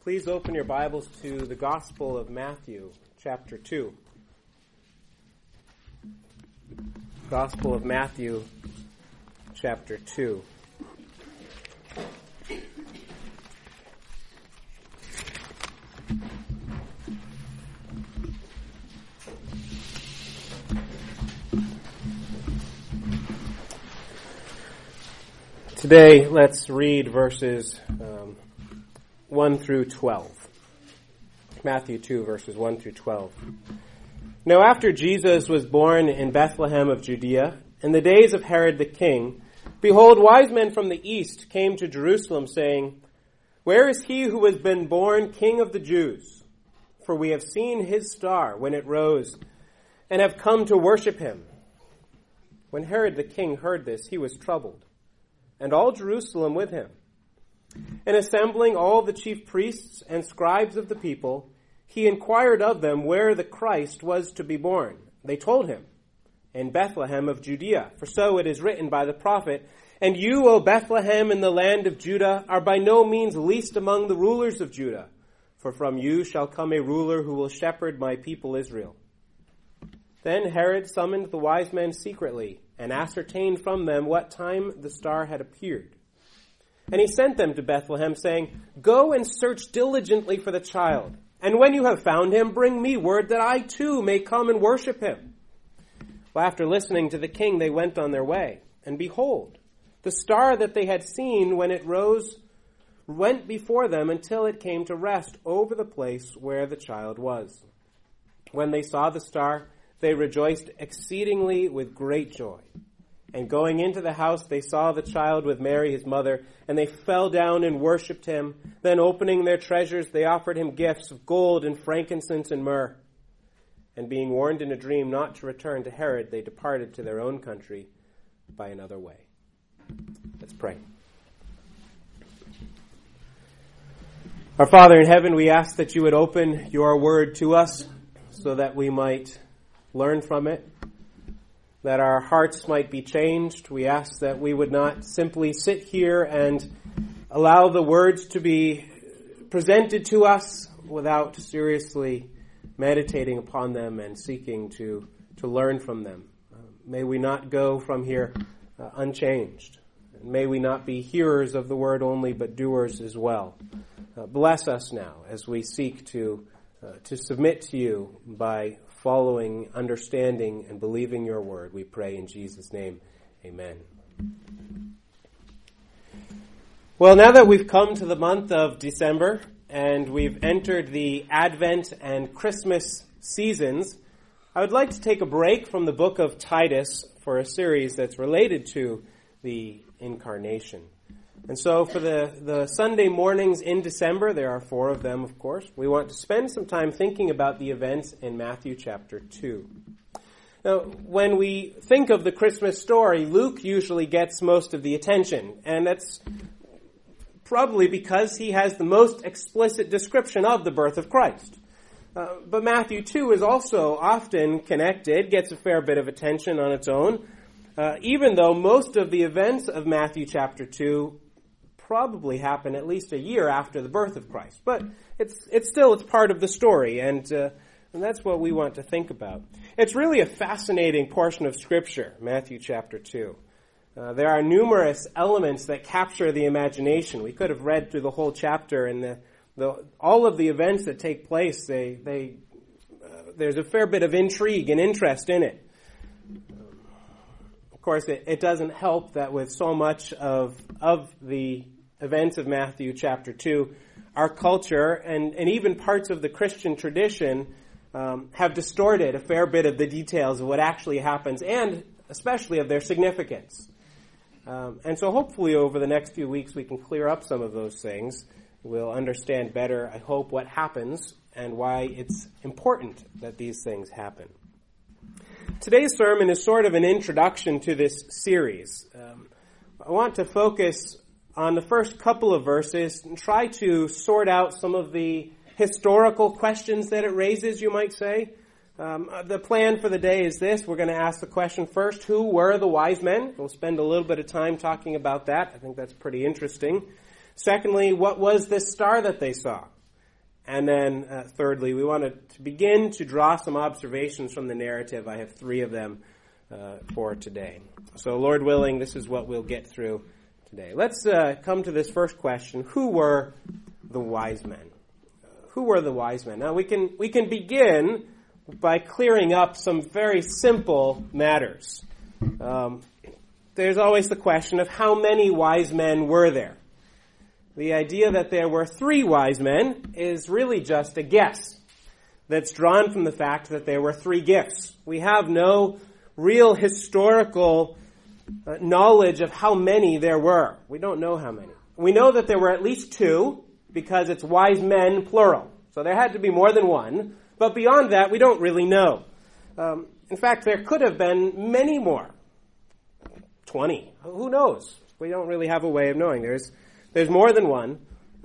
Please open your Bibles to the Gospel of Matthew, chapter 2. Gospel of Matthew, chapter 2. Today, let's read verses 1 through 12. Matthew 2, verses 1 through 12. Now after Jesus was born in Bethlehem of Judea, in the days of Herod the king, behold, wise men from the east came to Jerusalem, saying, Where is he who has been born King of the Jews? For we have seen his star when it rose, and have come to worship him. When Herod the king heard this, he was troubled, and all Jerusalem with him. And assembling all the chief priests and scribes of the people, he inquired of them where the Christ was to be born. They told him, In Bethlehem of Judea, for so it is written by the prophet, And you, O Bethlehem, in the land of Judah, are by no means least among the rulers of Judah, for from you shall come a ruler who will shepherd my people Israel. Then Herod summoned the wise men secretly, and ascertained from them what time the star had appeared. And he sent them to Bethlehem, saying, Go and search diligently for the child, and when you have found him, bring me word that I too may come and worship him. Well, after listening to the king, they went on their way. And behold, the star that they had seen when it rose went before them until it came to rest over the place where the child was. When they saw the star, they rejoiced exceedingly with great joy. And going into the house, they saw the child with Mary, his mother, and they fell down and worshipped him. Then opening their treasures, they offered him gifts of gold and frankincense and myrrh. And being warned in a dream not to return to Herod, they departed to their own country by another way. Let's pray. Our Father in heaven, we ask that you would open your word to us so that we might learn from it, that our hearts might be changed. We ask that we would not simply sit here and allow the words to be presented to us without seriously meditating upon them and seeking to learn from them. May we not go from here unchanged. May we not be hearers of the word only, but doers as well. Bless us now as we seek to submit to you by following, understanding, and believing your word. We pray in Jesus' name. Amen. Well, now that we've come to the month of December and we've entered the Advent and Christmas seasons, I would like to take a break from the book of Titus for a series that's related to the Incarnation. And so for the Sunday mornings in December, there are 4 of them, of course, we want to spend some time thinking about the events in Matthew chapter 2. Now, when we think of the Christmas story, Luke usually gets most of the attention, and that's probably because he has the most explicit description of the birth of Christ. But Matthew 2 is also often connected, gets a fair bit of attention on its own, even though most of the events of Matthew chapter 2 probably happen at least a year after the birth of Christ. But it's still part of the story, and that's what we want to think about. It's really a fascinating portion of Scripture, Matthew chapter 2. There are numerous elements that capture the imagination. We could have read through the whole chapter, and all of the events that take place, there's a fair bit of intrigue and interest in it. Of course, it doesn't help that with so much of the events of Matthew chapter 2, our culture and even parts of the Christian tradition have distorted a fair bit of the details of what actually happens and especially of their significance. And so hopefully over the next few weeks we can clear up some of those things. We'll understand better, I hope, what happens and why it's important that these things happen. Today's sermon is sort of an introduction to this series. I want to focus on the first couple of verses and try to sort out some of the historical questions that it raises, you might say. The plan for the day is this. We're going to ask the question first, who were the wise men? We'll spend a little bit of time talking about that. I think that's pretty interesting. Secondly, what was this star that they saw? And then thirdly, we wanted to begin to draw some observations from the narrative. I have 3 of them for today. So Lord willing, this is what we'll get through today. Let's come to this first question. Who were the wise men? Who were the wise men? Now we can begin by clearing up some very simple matters. There's always the question of how many wise men were there? The idea that there were 3 wise men is really just a guess that's drawn from the fact that there were 3 gifts. We have no real historical knowledge of how many there were. We don't know how many. We know that there were at least 2 because it's wise men plural. So there had to be more than 1. But beyond that, we don't really know. In fact, there could have been many more. 20. Who knows? We don't really have a way of knowing. There's more than 1.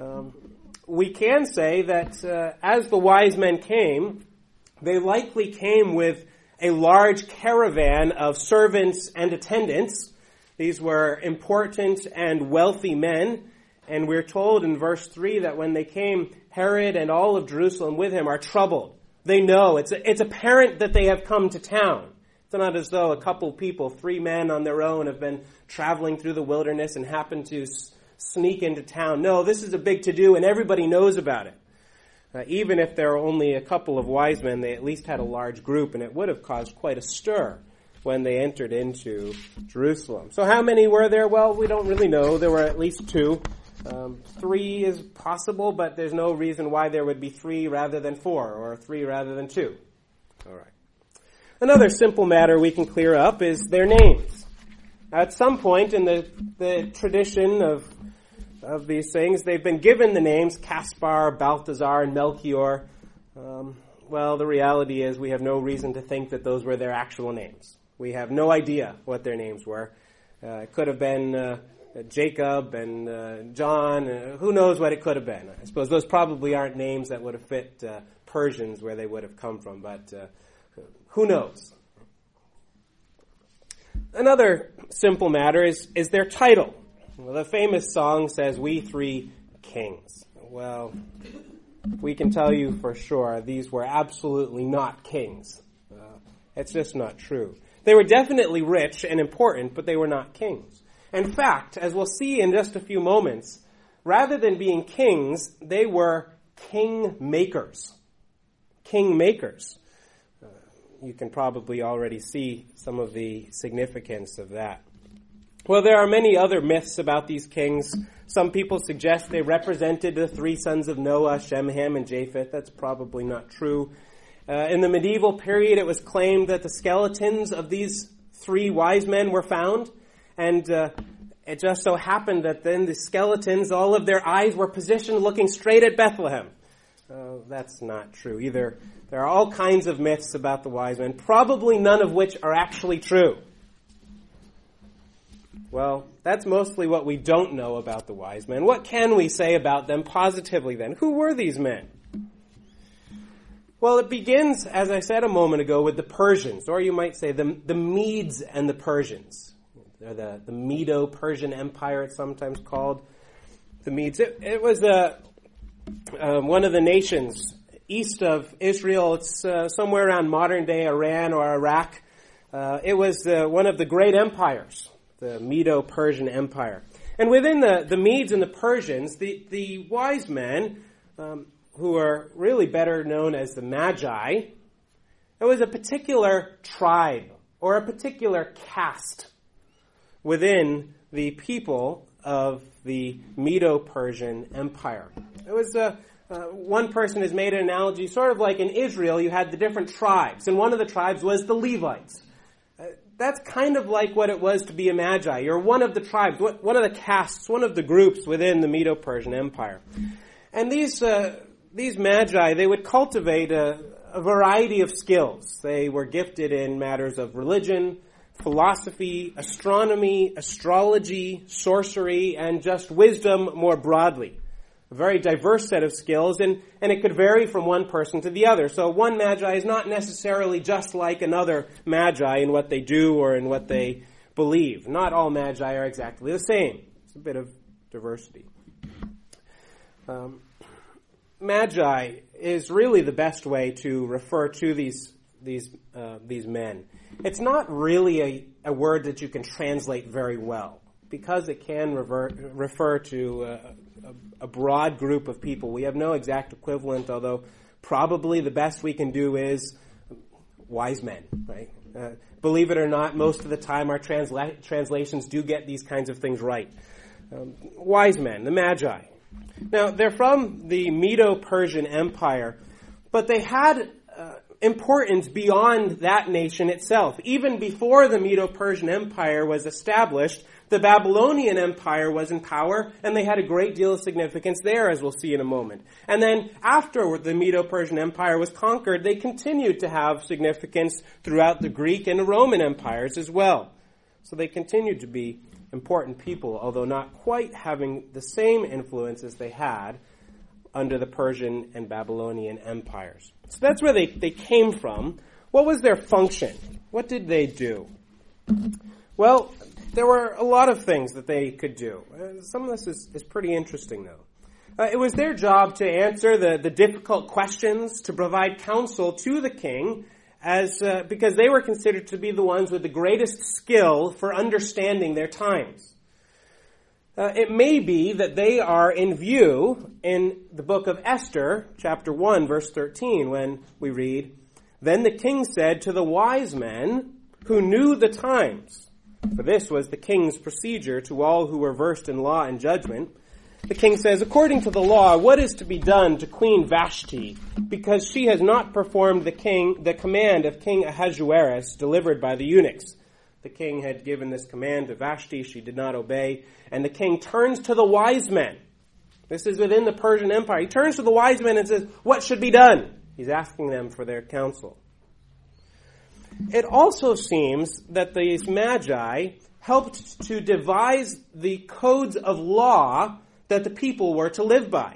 We can say that as the wise men came, they likely came with a large caravan of servants and attendants. These were important and wealthy men. And we're told in verse 3 that when they came, Herod and all of Jerusalem with him are troubled. They know. It's apparent that they have come to town. It's not as though a couple people, 3 men on their own, have been traveling through the wilderness and happened to sneak into town. No, this is a big to-do, and everybody knows about it. Even if there are only a couple of wise men, they at least had a large group, and it would have caused quite a stir when they entered into Jerusalem. So how many were there? Well, we don't really know. There were at least 2. 3 is possible, but there's no reason why there would be 3 rather than 4, or 3 rather than 2. All right. Another simple matter we can clear up is their names. At some point in the tradition of these things, they've been given the names Caspar, Balthazar, and Melchior. Well, the reality is we have no reason to think that those were their actual names. We have no idea what their names were. It could have been Jacob and John. Who knows what it could have been? I suppose those probably aren't names that would have fit Persians where they would have come from, but who knows? Another simple matter is their title. Well, the famous song says, "We 3 kings." Well, we can tell you for sure these were absolutely not kings. It's just not true. They were definitely rich and important, but they were not kings. In fact, as we'll see in just a few moments, rather than being kings, they were king makers. King makers. You can probably already see some of the significance of that. Well, there are many other myths about these kings. Some people suggest they represented the 3 sons of Noah, Shem, Ham, and Japheth. That's probably not true. In the medieval period, it was claimed that the skeletons of these 3 wise men were found. And it just so happened that then the skeletons, all of their eyes were positioned looking straight at Bethlehem. That's not true either. There are all kinds of myths about the wise men, probably none of which are actually true. Well, that's mostly what we don't know about the wise men. What can we say about them positively then? Who were these men? Well, it begins, as I said a moment ago, with the Persians, or you might say the Medes and the Persians. They're the Medo-Persian Empire, it's sometimes called. The Medes. It was one of the nations east of Israel. It's somewhere around modern-day Iran or Iraq. It was one of the great empires, the Medo-Persian Empire. And within the Medes and the Persians, the wise men, who are really better known as the Magi, it was a particular tribe or a particular caste within the people of the Medo-Persian Empire. It was one person has made an analogy, sort of like in Israel, you had the different tribes, and one of the tribes was the Levites. That's kind of like what it was to be a Magi. You're one of the tribes, one of the castes, one of the groups within the Medo-Persian Empire. And these Magi, they would cultivate a variety of skills. They were gifted in matters of religion, philosophy, astronomy, astrology, sorcery, and just wisdom more broadly. A very diverse set of skills, and it could vary from one person to the other. So one Magi is not necessarily just like another Magi in what they do or in what they believe. Not all Magi are exactly the same. It's a bit of diversity. magi is really the best way to refer to these men. It's not really a word that you can translate very well, because it can refer to a broad group of people. We have no exact equivalent, although probably the best we can do is wise men, right? Believe it or not, most of the time our translations do get these kinds of things right. Wise men, the Magi. Now, they're from the Medo-Persian Empire, but they had importance beyond that nation itself. Even before the Medo-Persian Empire was established, the Babylonian Empire was in power, and they had a great deal of significance there, as we'll see in a moment. And then after the Medo-Persian Empire was conquered, they continued to have significance throughout the Greek and the Roman empires as well. So they continued to be important people, although not quite having the same influence as they had under the Persian and Babylonian empires. So that's where they came from. What was their function? What did they do? Well, there were a lot of things that they could do. Some of this is pretty interesting, though. It was their job to answer the difficult questions, to provide counsel to the king, because they were considered to be the ones with the greatest skill for understanding their times. It may be that they are in view in the book of Esther, chapter 1, verse 13, when we read, "Then the king said to the wise men who knew the times," for this was the king's procedure to all who were versed in law and judgment. The king says, "According to the law, what is to be done to Queen Vashti, because she has not performed the command of King Ahasuerus delivered by the eunuchs?" The king had given this command to Vashti. She did not obey. And the king turns to the wise men. This is within the Persian Empire. He turns to the wise men and says, what should be done? He's asking them for their counsel. It also seems that these magi helped to devise the codes of law that the people were to live by.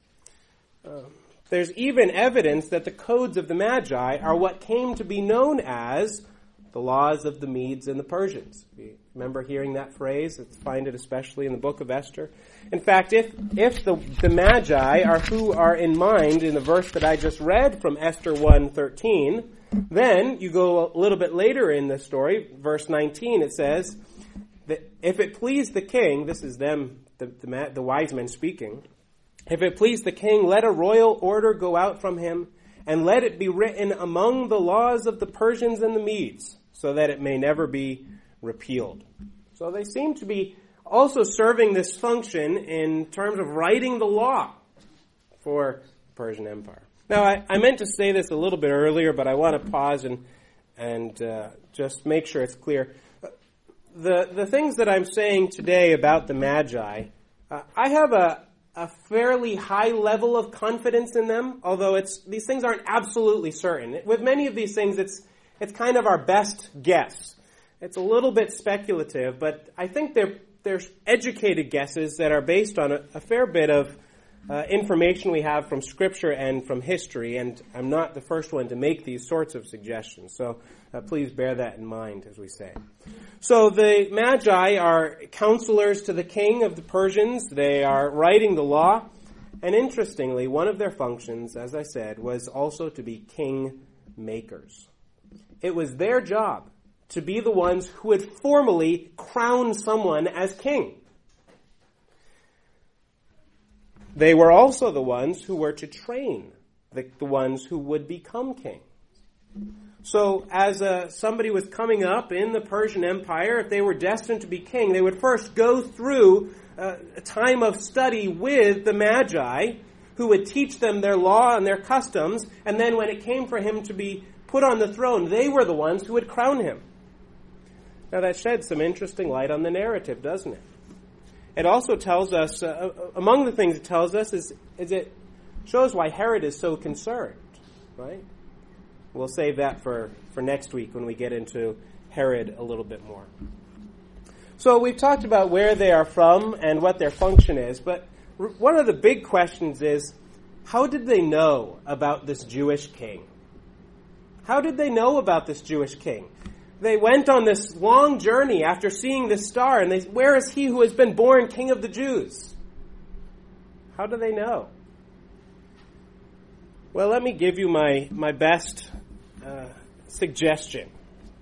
There's even evidence that the codes of the magi are what came to be known as the laws of the Medes and the Persians. You remember hearing that phrase? Let's find it especially in the book of Esther. In fact, if the magi are who are in mind in the verse that I just read from Esther 1:13, then you go a little bit later in the story, verse 19, it says that if it pleased the king, this is them, the wise men speaking, "If it please the king, let a royal order go out from him, and let it be written among the laws of the Persians and the Medes, so that it may never be repealed." So they seem to be also serving this function in terms of writing the law for the Persian Empire. Now, I meant to say this a little bit earlier, but I want to pause and just make sure it's clear. The things that I'm saying today about the Magi, I have a fairly high level of confidence in them, although these things aren't absolutely certain. With many of these things, it's kind of our best guess. It's a little bit speculative, but I think they're educated guesses that are based on a fair bit of information we have from Scripture and from history, and I'm not the first one to make these sorts of suggestions, so please bear that in mind as we say. So the Magi are counselors to the king of the Persians. They are writing the law, and interestingly, one of their functions, as I said, was also to be king makers. It was their job to be the ones who would formally crown someone as king. They were also the ones who were to train the ones who would become king. So as somebody was coming up in the Persian Empire, if they were destined to be king, they would first go through a time of study with the Magi, who would teach them their law and their customs, and then when it came for him to be put on the throne, they were the ones who would crown him. Now that sheds some interesting light on the narrative, doesn't it? It also tells us, among the things it tells us is it shows why Herod is so concerned, right? We'll save that for next week when we get into Herod a little bit more. So we've talked about where they are from and what their function is, but one of the big questions is, how did they know about this Jewish king? How did they know about this Jewish king? They went on this long journey after seeing this star, and where is he who has been born King of the Jews? How do they know? Well, let me give you my best suggestion.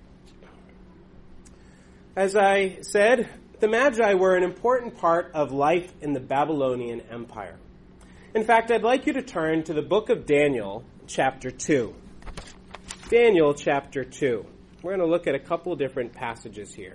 As I said, the Magi were an important part of life in the Babylonian Empire. In fact, I'd like you to turn to the book of Daniel, chapter 2. Daniel, chapter 2. We're going to look at a couple of different passages here.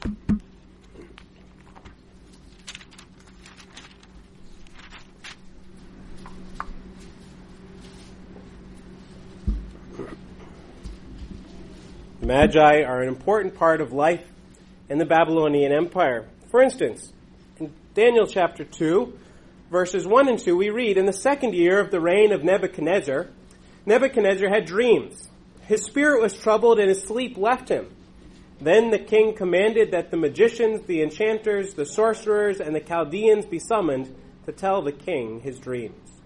The Magi are an important part of life in the Babylonian Empire. For instance, in Daniel chapter 2, verses 1 and 2, we read, "In the second year of the reign of Nebuchadnezzar, Nebuchadnezzar had dreams. His spirit was troubled and his sleep left him. Then the king commanded that the magicians, the enchanters, the sorcerers, and the Chaldeans be summoned to tell the king his dreams."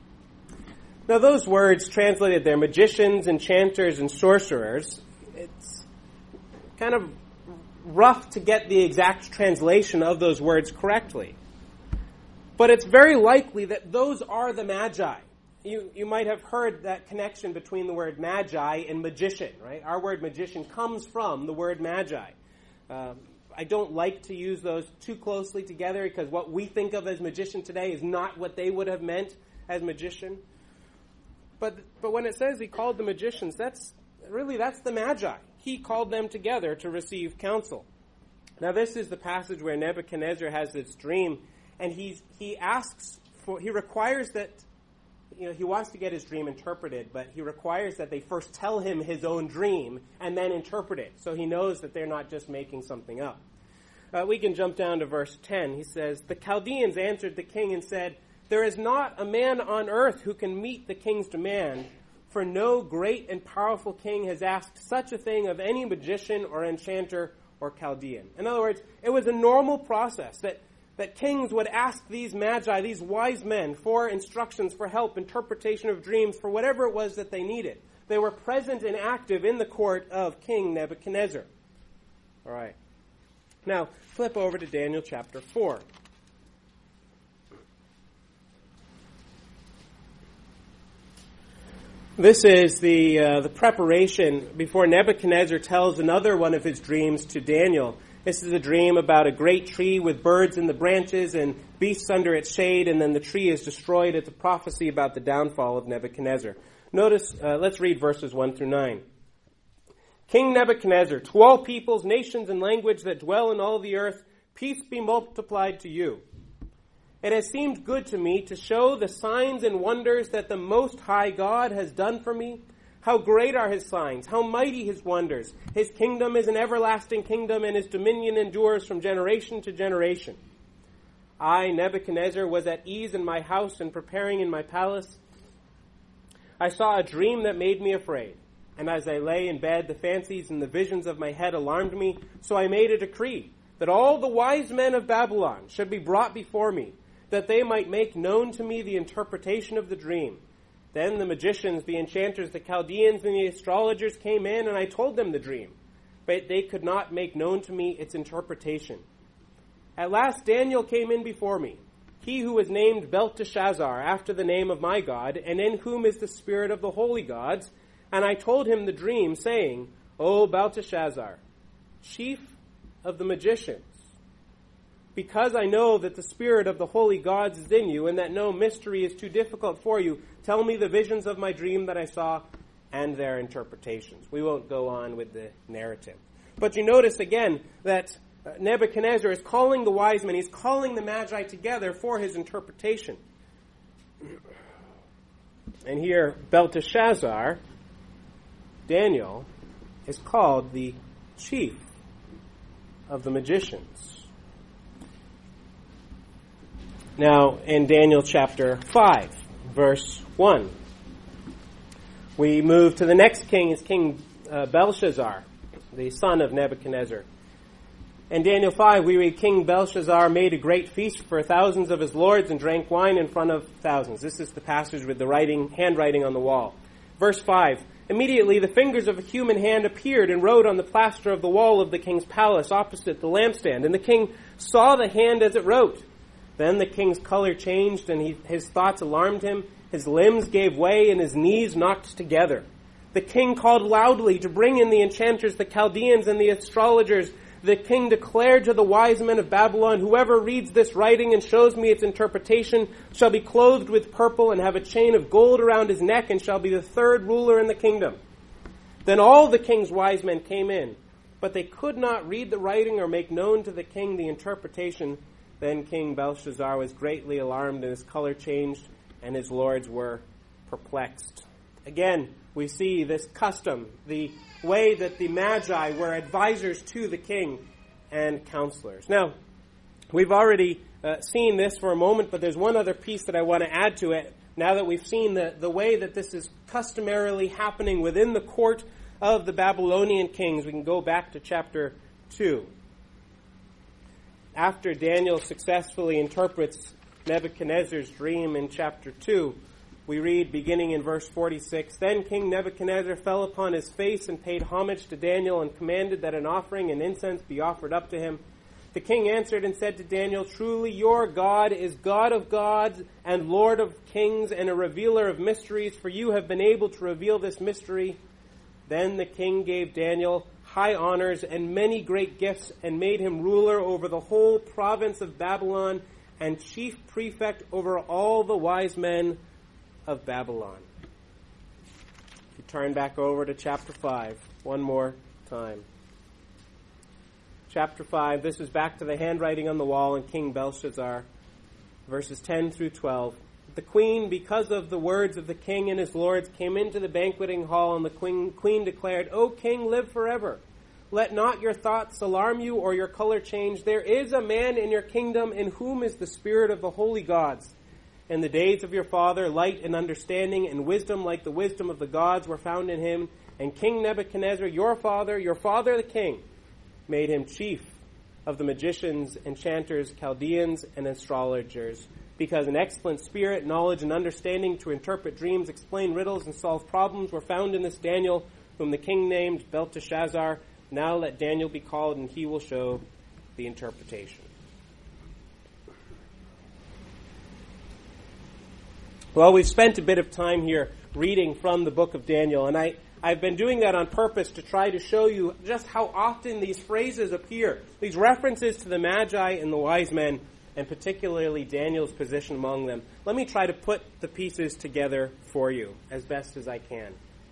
Now those words translated there, magicians, enchanters, and sorcerers, it's kind of rough to get the exact translation of those words correctly. But it's very likely that those are the Magi. You might have heard that connection between the word Magi and magician, right? Our word magician comes from the word Magi. I don't like to use those too closely together because what we think of as magician today is not what they would have meant as magician. But when it says he called the magicians, that's the Magi. He called them together to receive counsel. Now this is the passage where Nebuchadnezzar has this dream, and he requires that, he wants to get his dream interpreted, but he requires that they first tell him his own dream and then interpret it, so he knows that they're not just making something up. We can jump down to verse 10. He says, "The Chaldeans answered the king and said, 'There is not a man on earth who can meet the king's demand, for no great and powerful king has asked such a thing of any magician or enchanter or Chaldean.'" In other words, it was a normal process that kings would ask these Magi, these wise men, for instructions, for help, interpretation of dreams, for whatever it was that they needed. They were present and active in the court of King Nebuchadnezzar. All right. Now, flip over to Daniel chapter 4. This is the preparation before Nebuchadnezzar tells another one of his dreams to Daniel. This is a dream about a great tree with birds in the branches and beasts under its shade, and then the tree is destroyed. It's a prophecy about the downfall of Nebuchadnezzar. Notice, let's read verses 1 through 9. "King Nebuchadnezzar, to all peoples, nations, and language that dwell in all the earth, peace be multiplied to you. It has seemed good to me to show the signs and wonders that the Most High God has done for me. How great are his signs, how mighty his wonders. His kingdom is an everlasting kingdom, and his dominion endures from generation to generation. I, Nebuchadnezzar, was at ease in my house and preparing in my palace. I saw a dream that made me afraid, and as I lay in bed, the fancies and the visions of my head alarmed me, so I made a decree that all the wise men of Babylon should be brought before me, that they might make known to me the interpretation of the dream. Then the magicians, the enchanters, the Chaldeans, and the astrologers came in, and I told them the dream, but they could not make known to me its interpretation. At last Daniel came in before me, he who was named Belteshazzar, after the name of my God, and in whom is the spirit of the holy gods. And I told him the dream, saying, O Belteshazzar, chief of the magicians, because I know that the spirit of the holy gods is in you, and that no mystery is too difficult for you, tell me the visions of my dream that I saw and their interpretations." We won't go on with the narrative. But you notice again that Nebuchadnezzar is calling the wise men, he's calling the Magi together for his interpretation. And here, Belteshazzar, Daniel, is called the chief of the magicians. Now, in Daniel chapter 5, verse 1, we move to the next king, is King Belshazzar, the son of Nebuchadnezzar. In Daniel 5, we read, King Belshazzar made a great feast for thousands of his lords and drank wine in front of thousands. This is the passage with the handwriting on the wall. Verse 5, immediately the fingers of a human hand appeared and wrote on the plaster of the wall of the king's palace opposite the lampstand. And the king saw the hand as it wrote. Then the king's color changed and his thoughts alarmed him. His limbs gave way and his knees knocked together. The king called loudly to bring in the enchanters, the Chaldeans, and the astrologers. The king declared to the wise men of Babylon, whoever reads this writing and shows me its interpretation shall be clothed with purple and have a chain of gold around his neck and shall be the third ruler in the kingdom. Then all the king's wise men came in, but they could not read the writing or make known to the king the interpretation. Then King Belshazzar was greatly alarmed and his color changed and his lords were perplexed. Again, we see this custom, the way that the Magi were advisors to the king and counselors. Now, we've already seen this for a moment, but there's one other piece that I want to add to it. Now that we've seen the way that this is customarily happening within the court of the Babylonian kings, we can go back to chapter 2. After Daniel successfully interprets Nebuchadnezzar's dream in chapter 2, we read, beginning in verse 46, Then King Nebuchadnezzar fell upon his face and paid homage to Daniel and commanded that an offering and incense be offered up to him. The king answered and said to Daniel, Truly your God is God of gods and Lord of kings and a revealer of mysteries, for you have been able to reveal this mystery. Then the king gave Daniel high honors and many great gifts and made him ruler over the whole province of Babylon and chief prefect over all the wise men of Babylon. If you turn back over to chapter 5 one more time. Chapter 5, this is back to the handwriting on the wall in King Belshazzar, verses 10 through 12. The queen, because of the words of the king and his lords, came into the banqueting hall, and the queen declared, O king, live forever. Let not your thoughts alarm you or your color change. There is a man in your kingdom in whom is the spirit of the holy gods. In the days of your father, light and understanding and wisdom like the wisdom of the gods were found in him. And King Nebuchadnezzar, your father the king, made him chief of the magicians, enchanters, Chaldeans, and astrologers, because an excellent spirit, knowledge, and understanding to interpret dreams, explain riddles, and solve problems were found in this Daniel, whom the king named Belteshazzar. Now let Daniel be called, and he will show the interpretation. Well, we've spent a bit of time here reading from the book of Daniel, and I've been doing that on purpose to try to show you just how often these phrases appear, these references to the Magi and the wise men, and particularly Daniel's position among them. Let me try to put the pieces together for you as best as I can.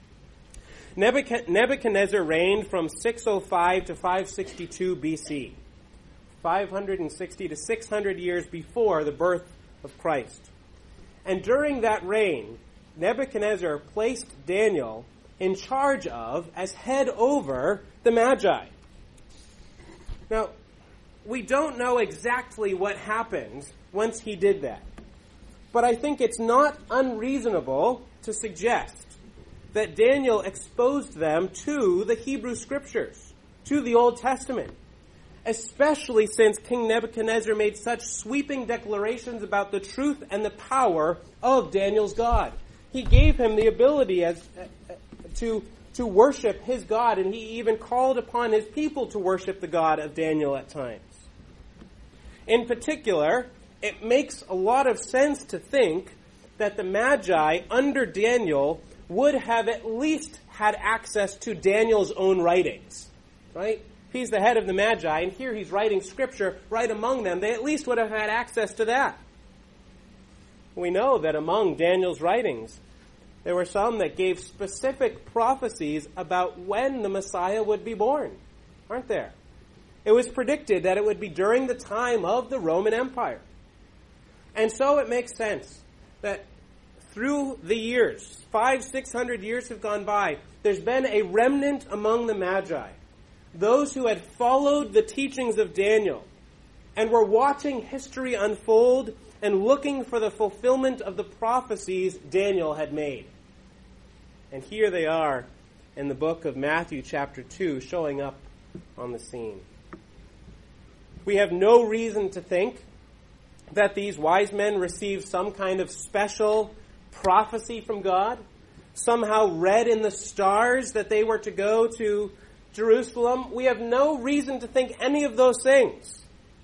Nebuchadnezzar reigned from 605 to 562 BC, 560 to 600 years before the birth of Christ. And during that reign, Nebuchadnezzar placed Daniel in charge of, as head over, the Magi. Now, we don't know exactly what happened once he did that. But I think it's not unreasonable to suggest that Daniel exposed them to the Hebrew Scriptures, to the Old Testament, especially since King Nebuchadnezzar made such sweeping declarations about the truth and the power of Daniel's God. He gave him the ability to worship his God, and he even called upon his people to worship the God of Daniel at times. In particular, it makes a lot of sense to think that the Magi under Daniel would have at least had access to Daniel's own writings, right? He's the head of the Magi, and here he's writing scripture right among them. They at least would have had access to that. We know that among Daniel's writings, there were some that gave specific prophecies about when the Messiah would be born, aren't there? It was predicted that it would be during the time of the Roman Empire. And so it makes sense that through the years, 500-600 years have gone by, there's been a remnant among the Magi, those who had followed the teachings of Daniel and were watching history unfold and looking for the fulfillment of the prophecies Daniel had made. And here they are in the book of Matthew chapter 2 showing up on the scene. We have no reason to think that these wise men received some kind of special prophecy from God, somehow read in the stars that they were to go to Jerusalem. We have no reason to think any of those things.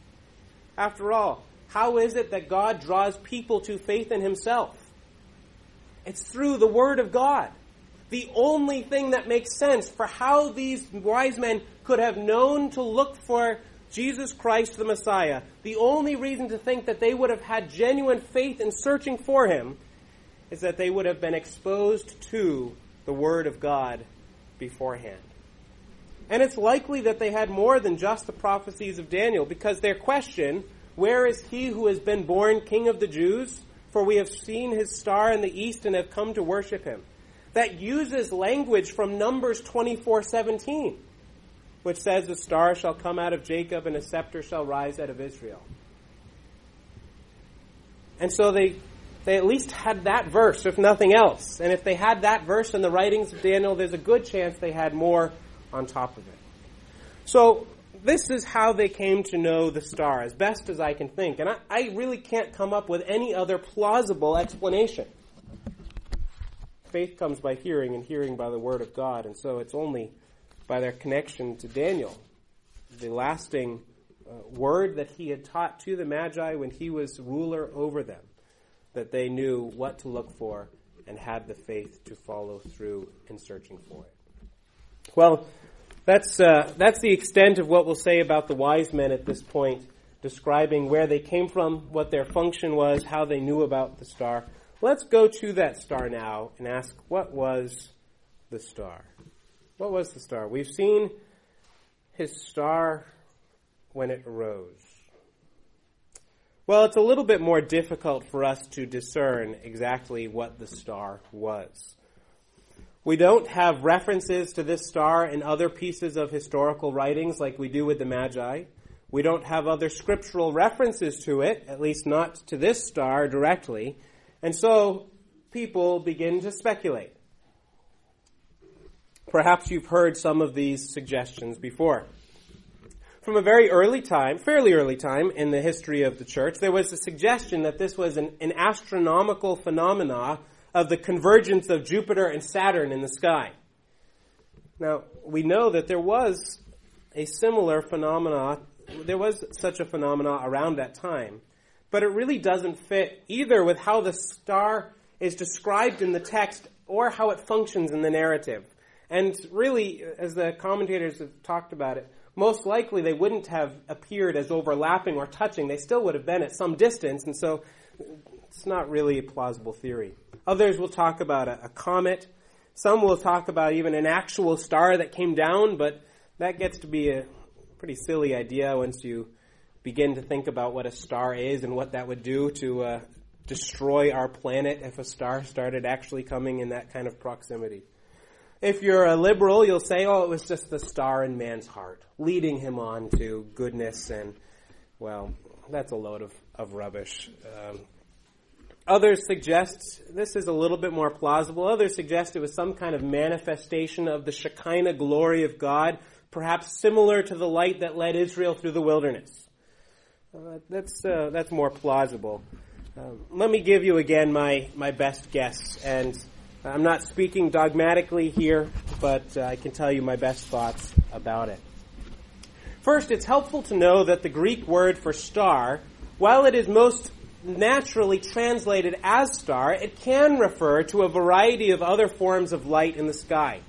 After all, how is it that God draws people to faith in himself? It's through the Word of God. The only thing that makes sense for how these wise men could have known to look for Jesus Christ the Messiah, the only reason to think that they would have had genuine faith in searching for him, is that they would have been exposed to the Word of God beforehand. And it's likely that they had more than just the prophecies of Daniel, because their question, "Where is he who has been born King of the Jews? For we have seen his star in the east and have come to worship him," that uses language from Numbers 24:17, which says, "The star shall come out of Jacob and a scepter shall rise out of Israel." And so they at least had that verse, if nothing else. And if they had that verse in the writings of Daniel, there's a good chance they had more on top of it. So this is how they came to know the star, as best as I can think. And I really can't come up with any other plausible explanation. Faith comes by hearing, and hearing by the Word of God. And so it's only by their connection to Daniel, the lasting word that he had taught to the Magi when he was ruler over them, that they knew what to look for and had the faith to follow through in searching for it. Well, that's the extent of what we'll say about the wise men at this point, describing where they came from, what their function was, how they knew about the star. Let's go to that star now and ask, what was the star? What was the star? We've seen his star when it arose. Well, it's a little bit more difficult for us to discern exactly what the star was. We don't have references to this star in other pieces of historical writings like we do with the Magi. We don't have other scriptural references to it, at least not to this star directly. And so people begin to speculate. Perhaps you've heard some of these suggestions before. From a very early time, fairly early time in the history of the church, there was a suggestion that this was an astronomical phenomena of the convergence of Jupiter and Saturn in the sky. Now, we know that there was a similar phenomena, there was such a phenomena around that time, but it really doesn't fit either with how the star is described in the text or how it functions in the narrative. And really, as the commentators have talked about it, most likely they wouldn't have appeared as overlapping or touching. They still would have been at some distance, and so it's not really a plausible theory. Others will talk about a comet. Some will talk about even an actual star that came down, but that gets to be a pretty silly idea once you begin to think about what a star is and what that would do to destroy our planet if a star started actually coming in that kind of proximity. If you're a liberal, you'll say, oh, it was just the star in man's heart, leading him on to goodness, and, well, that's a load of rubbish. Others suggest, this is a little bit more plausible, others suggest it was some kind of manifestation of the Shekinah glory of God, perhaps similar to the light that led Israel through the wilderness. That's more plausible. Let me give you again my best guess, and I'm not speaking dogmatically here, but I can tell you my best thoughts about it. First, it's helpful to know that the Greek word for star, while it is most naturally translated as star, it can refer to a variety of other forms of light in the sky.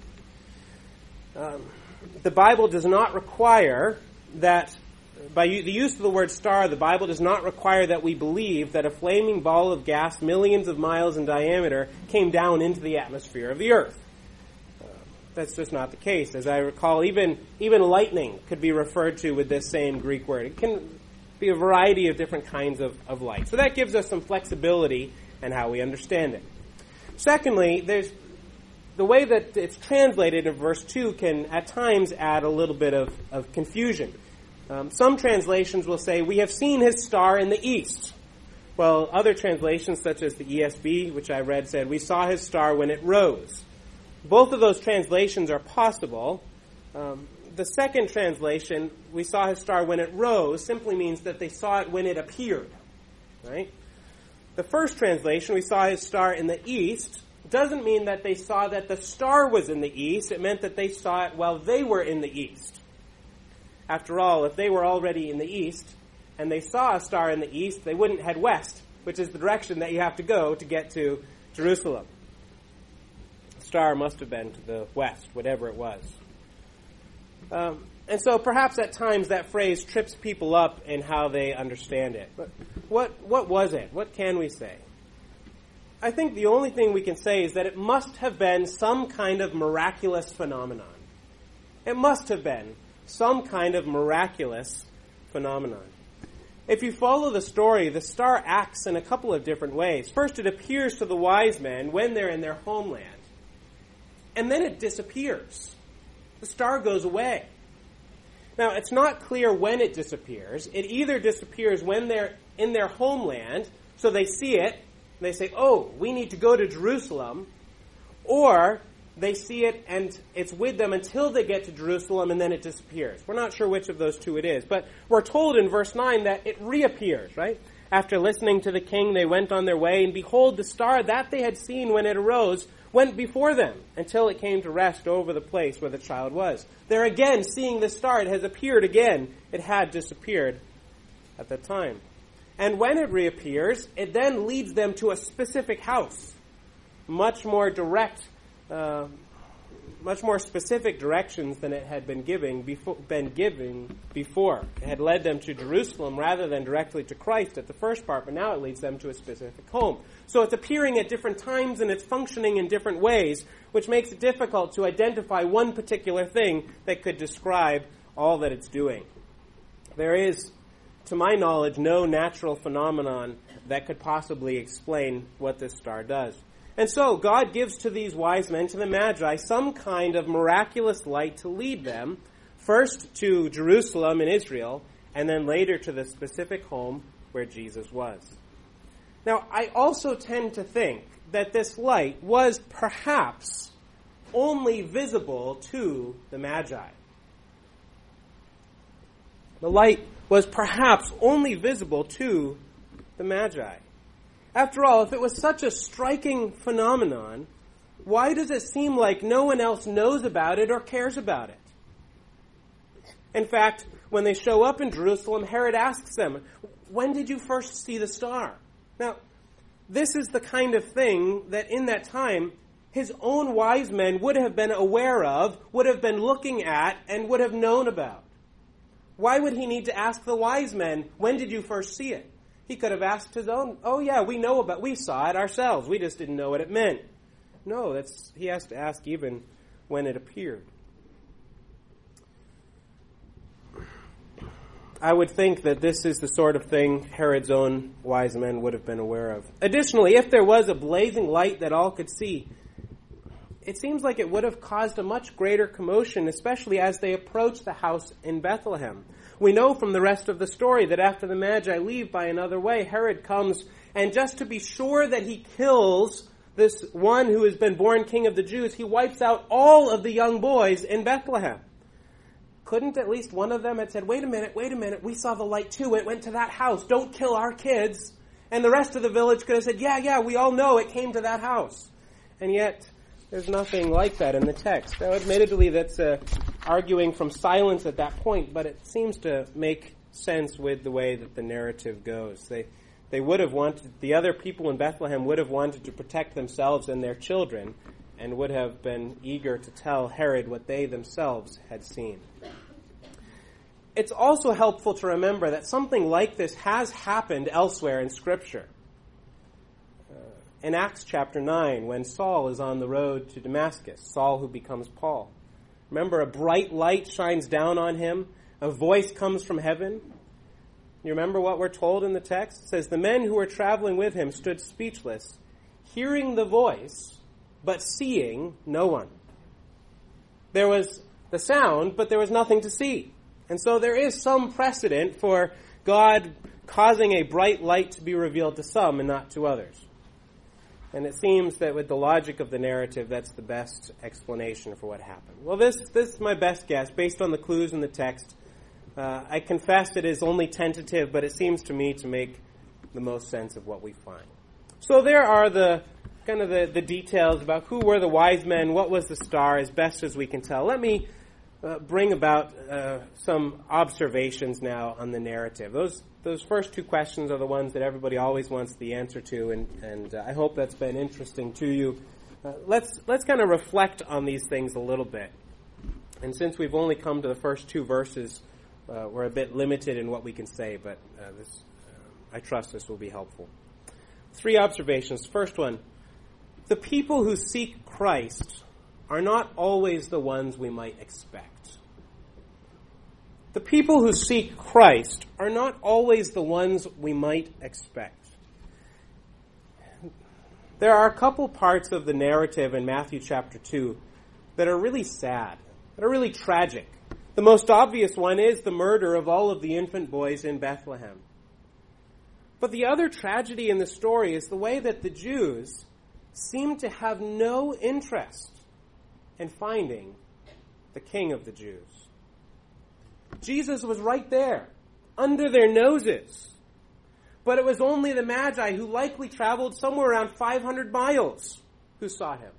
The Bible does not require that, by the use of the word star, the Bible does not require that we believe that a flaming ball of gas millions of miles in diameter came down into the atmosphere of the earth. That's just not the case. As I recall, even lightning could be referred to with this same Greek word. It can be a variety of different kinds of light. So that gives us some flexibility in how we understand it. Secondly, there's the way that it's translated in verse 2 can at times add a little bit of confusion. Some translations will say, we have seen his star in the east. Well, other translations, such as the ESV, which I read, said, we saw his star when it rose. Both of those translations are possible. The second translation, we saw his star when it rose, simply means that they saw it when it appeared. Right? The first translation, we saw his star in the east, doesn't mean that they saw that the star was in the east. It meant that they saw it while they were in the east. After all, if they were already in the east and they saw a star in the east, they wouldn't head west, which is the direction that you have to go to get to Jerusalem. star must have been to the west, whatever it was. And so perhaps at times that phrase trips people up in how they understand it. But what was it? What can we say? I think the only thing we can say is that it must have been some kind of miraculous phenomenon. It must have been some kind of miraculous phenomenon. If you follow the story, the star acts in a couple of different ways. First, it appears to the wise men when they're in their homeland. And then it disappears. The star goes away. Now, it's not clear when it disappears. It either disappears when they're in their homeland, so they see it, and they say, oh, we need to go to Jerusalem, or they see it and it's with them until they get to Jerusalem and then it disappears. We're not sure which of those two it is, but we're told in verse 9 that it reappears, right? After listening to the king, they went on their way, and behold, the star that they had seen when it arose went before them until it came to rest over the place where the child was. They're again seeing the star. It has appeared again. It had disappeared at the time. And when it reappears, it then leads them to a specific house. Much more direct, much more specific directions than it had been giving before. It had led them to Jerusalem rather than directly to Christ at the first part, but now it leads them to a specific home. So it's appearing at different times and it's functioning in different ways, which makes it difficult to identify one particular thing that could describe all that it's doing. There is, to my knowledge, no natural phenomenon that could possibly explain what this star does. And so God gives to these wise men, to the Magi, some kind of miraculous light to lead them, first to Jerusalem in Israel, and then later to the specific home where Jesus was. Now, I also tend to think that this light was perhaps only visible to the Magi. The light was perhaps only visible to the Magi. After all, if it was such a striking phenomenon, why does it seem like no one else knows about it or cares about it? In fact, when they show up in Jerusalem, Herod asks them, when did you first see the star? Now, this is the kind of thing that in that time, his own wise men would have been aware of, would have been looking at, and would have known about. Why would he need to ask the wise men, when did you first see it? He could have asked his own, oh yeah, we saw it ourselves. We just didn't know what it meant. No, he has to ask even when it appeared. I would think that this is the sort of thing Herod's own wise men would have been aware of. Additionally, if there was a blazing light that all could see, it seems like it would have caused a much greater commotion, especially as they approached the house in Bethlehem. We know from the rest of the story that after the Magi leave by another way, Herod comes, and just to be sure that he kills this one who has been born king of the Jews, he wipes out all of the young boys in Bethlehem. Couldn't at least one of them have said, wait a minute, we saw the light too, it went to that house, don't kill our kids. And the rest of the village could have said, yeah, we all know it came to that house. And yet, there's nothing like that in the text. Now, admittedly, that's arguing from silence at that point, but it seems to make sense with the way that the narrative goes. They would have wanted, the other people in Bethlehem would have wanted to protect themselves and their children, and would have been eager to tell Herod what they themselves had seen. It's also helpful to remember that something like this has happened elsewhere in Scripture. In Acts chapter 9, when Saul is on the road to Damascus, Saul who becomes Paul. Remember, a bright light shines down on him. A voice comes from heaven. You remember what we're told in the text? It says, the men who were traveling with him stood speechless, hearing the voice, but seeing no one. There was the sound, but there was nothing to see. And so there is some precedent for God causing a bright light to be revealed to some and not to others. And it seems that with the logic of the narrative, that's the best explanation for what happened. Well, this is my best guess, based on the clues in the text. I confess it is only tentative, but it seems to me to make the most sense of what we find. So there are the details about who were the wise men, what was the star, as best as we can tell. Let me bring about some observations now on the narrative. Those first two questions are the ones that everybody always wants the answer to, and I hope that's been interesting to you. Let's kind of reflect on these things a little bit. And since we've only come to the first two verses, we're a bit limited in what we can say, but I trust this will be helpful. 3 observations. First one, the people who seek Christ are not always the ones we might expect. The people who seek Christ are not always the ones we might expect. There are a couple parts of the narrative in Matthew chapter 2 that are really sad, that are really tragic. The most obvious one is the murder of all of the infant boys in Bethlehem. But the other tragedy in the story is the way that the Jews seem to have no interest in finding the King of the Jews. Jesus was right there, under their noses. But it was only the Magi, who likely traveled somewhere around 500 miles, who saw him.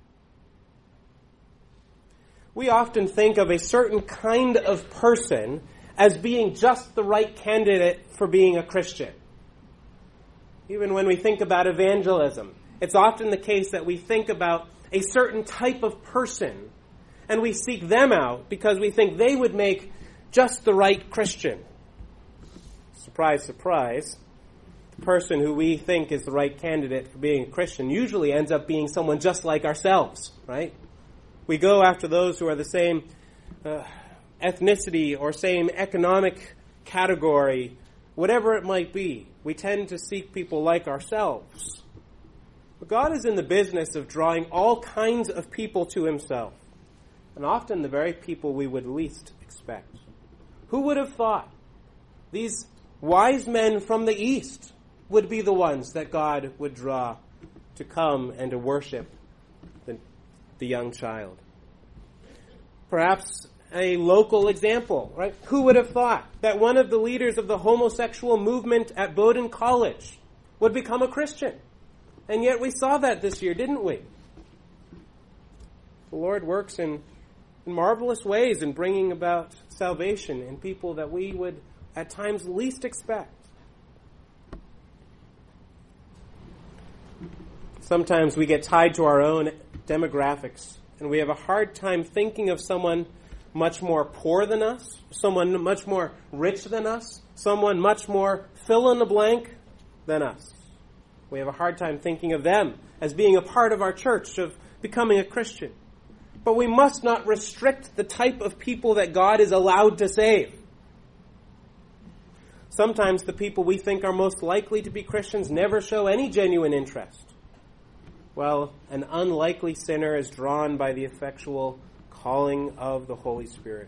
We often think of a certain kind of person as being just the right candidate for being a Christian. Even when we think about evangelism, it's often the case that we think about a certain type of person, and we seek them out because we think they would make just the right Christian. Surprise, surprise. The person who we think is the right candidate for being a Christian usually ends up being someone just like ourselves, right? We go after those who are the same ethnicity or same economic category, whatever it might be. We tend to seek people like ourselves. But God is in the business of drawing all kinds of people to himself, and often the very people we would least expect. Who would have thought these wise men from the east would be the ones that God would draw to come and to worship the young child? Perhaps a local example, right? Who would have thought that one of the leaders of the homosexual movement at Bowdoin College would become a Christian? And yet we saw that this year, didn't we? The Lord works in marvelous ways in bringing about salvation in people that we would at times least expect. Sometimes we get tied to our own demographics, and we have a hard time thinking of someone much more poor than us, someone much more rich than us, someone much more fill in the blank than us. We have a hard time thinking of them as being a part of our church, of becoming a Christian. But we must not restrict the type of people that God is allowed to save. Sometimes the people we think are most likely to be Christians never show any genuine interest. Well, an unlikely sinner is drawn by the effectual calling of the Holy Spirit.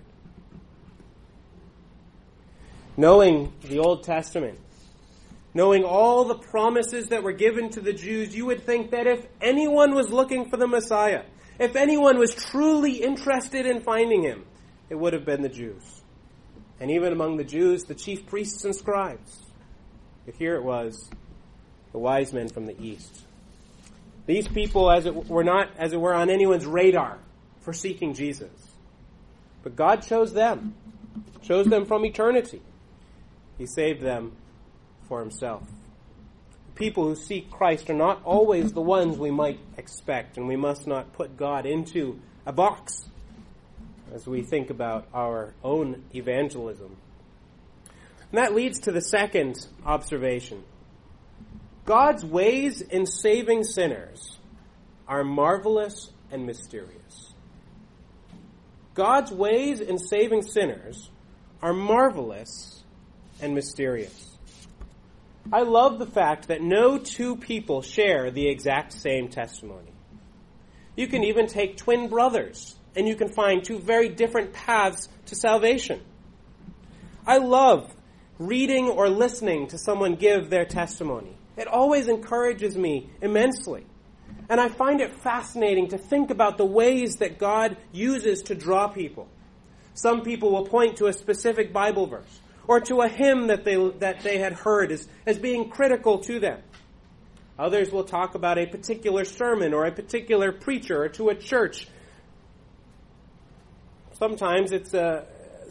Knowing the Old Testament, knowing all the promises that were given to the Jews, you would think that if anyone was looking for the Messiah, if anyone was truly interested in finding him, it would have been the Jews. And even among the Jews, the chief priests and scribes. But here it was, the wise men from the east. These people, as it were, on anyone's radar for seeking Jesus. But God chose them from eternity. He saved them for himself. People who seek Christ are not always the ones we might expect, and we must not put God into a box as we think about our own evangelism. And that leads to the second observation. God's ways in saving sinners are marvelous and mysterious. God's ways in saving sinners are marvelous and mysterious. I love the fact that no two people share the exact same testimony. You can even take twin brothers, and you can find two very different paths to salvation. I love reading or listening to someone give their testimony. It always encourages me immensely. And I find it fascinating to think about the ways that God uses to draw people. Some people will point to a specific Bible verse, or to a hymn that they had heard as being critical to them. Others will talk about a particular sermon or a particular preacher or to a church. Sometimes it's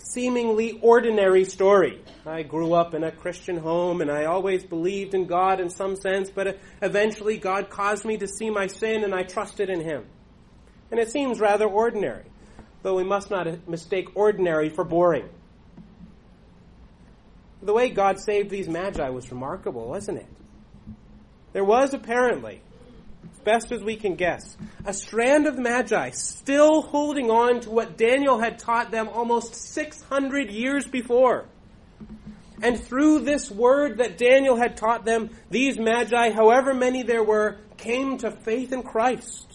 seemingly ordinary story. I grew up in a Christian home and I always believed in God in some sense, but eventually God caused me to see my sin and I trusted in Him. And it seems rather ordinary, though we must not mistake ordinary for boring. The way God saved these magi was remarkable, wasn't it? There was apparently, as best as we can guess, a strand of magi still holding on to what Daniel had taught them almost 600 years before. And through this word that Daniel had taught them, these magi, however many there were, came to faith in Christ.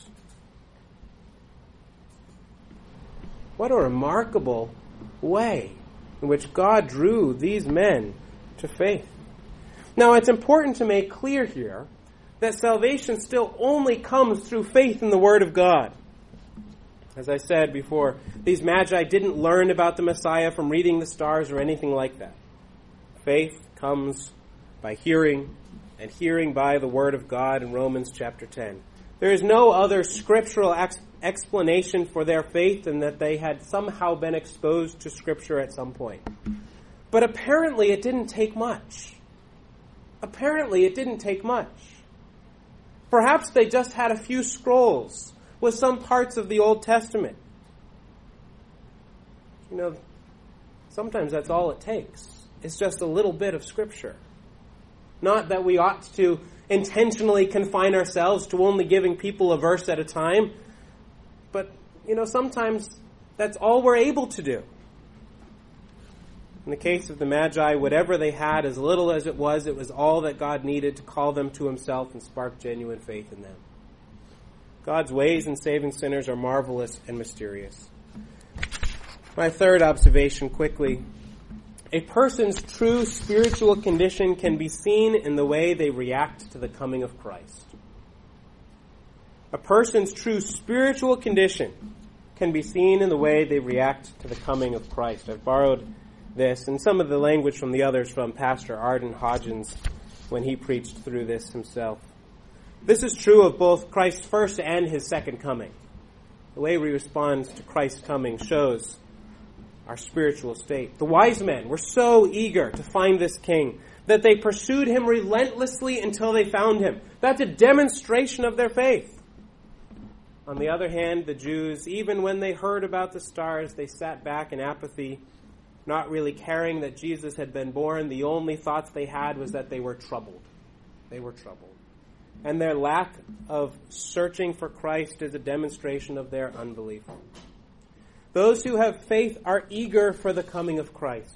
What a remarkable way in which God drew these men to faith. Now, it's important to make clear here that salvation still only comes through faith in the Word of God. As I said before, these magi didn't learn about the Messiah from reading the stars or anything like that. Faith comes by hearing, and hearing by the Word of God in Romans chapter 10. There is no other scriptural explanation for their faith than that they had somehow been exposed to Scripture at some point. But apparently it didn't take much. Perhaps they just had a few scrolls with some parts of the Old Testament. You know, sometimes that's all it takes. It's just a little bit of Scripture. Not that we ought to intentionally confine ourselves to only giving people a verse at a time, but, sometimes that's all we're able to do. In the case of the Magi, whatever they had, as little as it was all that God needed to call them to Himself and spark genuine faith in them. God's ways in saving sinners are marvelous and mysterious. My third observation, quickly. A person's true spiritual condition can be seen in the way they react to the coming of Christ. A person's true spiritual condition can be seen in the way they react to the coming of Christ. I've borrowed this and some of the language from the others from Pastor Arden Hodgins when he preached through this himself. This is true of both Christ's first and His second coming. The way we respond to Christ's coming shows our spiritual state. The wise men were so eager to find this king that they pursued Him relentlessly until they found Him. That's a demonstration of their faith. On the other hand, the Jews, even when they heard about the stars, they sat back in apathy, not really caring that Jesus had been born. The only thoughts they had was that they were troubled. And their lack of searching for Christ is a demonstration of their unbelief. Those who have faith are eager for the coming of Christ.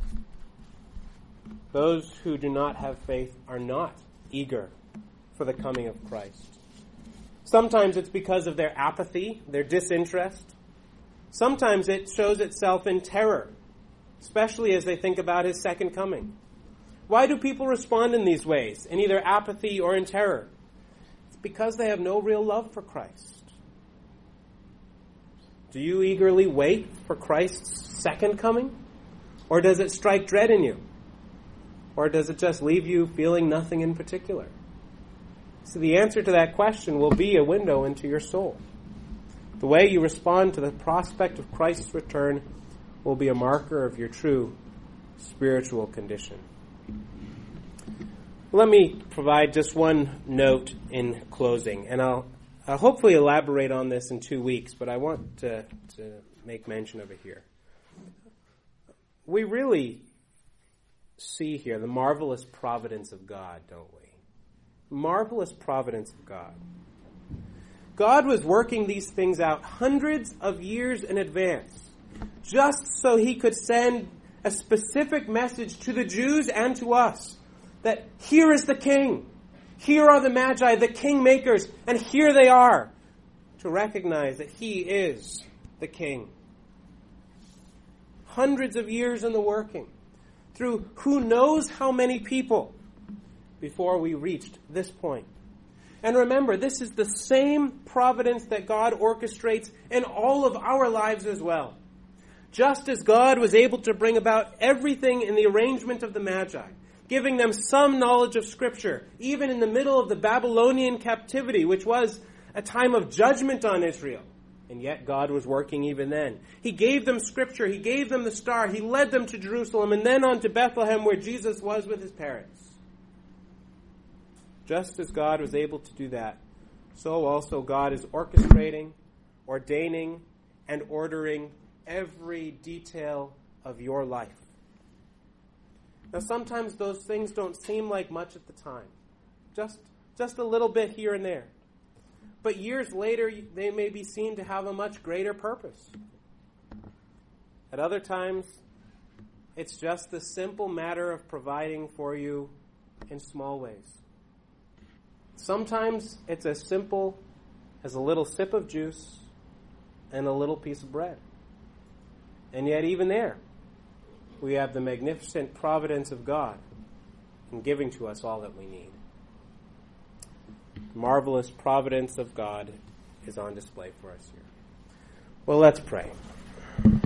Those who do not have faith are not eager for the coming of Christ. Sometimes it's because of their apathy, their disinterest. Sometimes it shows itself in terror, especially as they think about His second coming. Why do people respond in these ways, in either apathy or in terror? It's because they have no real love for Christ. Do you eagerly wait for Christ's second coming? Or does it strike dread in you? Or does it just leave you feeling nothing in particular? So the answer to that question will be a window into your soul. The way you respond to the prospect of Christ's return will be a marker of your true spiritual condition. Let me provide just one note in closing, and I'll hopefully elaborate on this in 2 weeks, but I want to make mention of it here. We really see here the marvelous providence of God, don't we? Marvelous providence of God. God was working these things out hundreds of years in advance, just so He could send a specific message to the Jews and to us, that here is the King. Here are the Magi, the kingmakers, and here they are, to recognize that He is the King. Hundreds of years in the working, through who knows how many people, before we reached this point. And remember, this is the same providence that God orchestrates in all of our lives as well. Just as God was able to bring about everything in the arrangement of the Magi, giving them some knowledge of Scripture, even in the middle of the Babylonian captivity, which was a time of judgment on Israel, And yet God was working even then. He gave them Scripture. He gave them the star. He led them to Jerusalem and then on to Bethlehem where Jesus was with his parents. Just as God was able to do that, so also God is orchestrating, ordaining, and ordering every detail of your life. Now sometimes those things don't seem like much at the time. Just a little bit here and there. But years later, they may be seen to have a much greater purpose. At other times, it's just the simple matter of providing for you in small ways. Sometimes it's as simple as a little sip of juice and a little piece of bread. And yet even there, we have the magnificent providence of God in giving to us all that we need. The marvelous providence of God is on display for us here. Well, let's pray.